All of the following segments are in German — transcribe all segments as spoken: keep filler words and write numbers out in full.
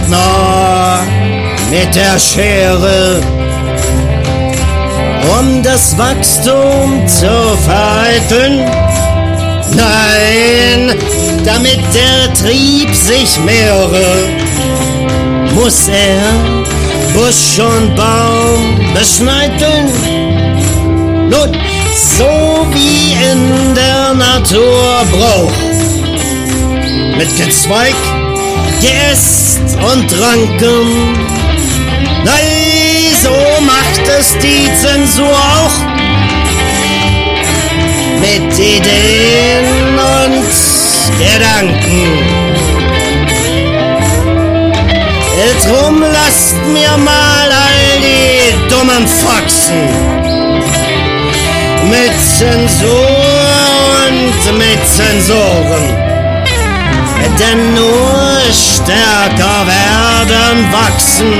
Gärtner mit der Schere, um das Wachstum zu vereiteln. Nein, damit der Trieb sich mehre, muss er Busch und Baum beschneiteln. Nun, so wie in der Natur Brauch, mit Gezweig, Geäst und Ranken. Nein, so macht es die Zensur auch, mit Ideen und Gedanken. Drum lasst mir mal all die dummen Foxen mit Zensur und mit Zensoren, denn nur stärker werden wachsen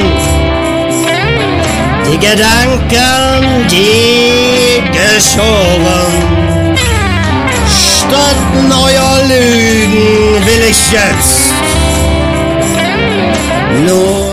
die Gedanken, die geschoren. Statt neuer Lügen will ich jetzt nur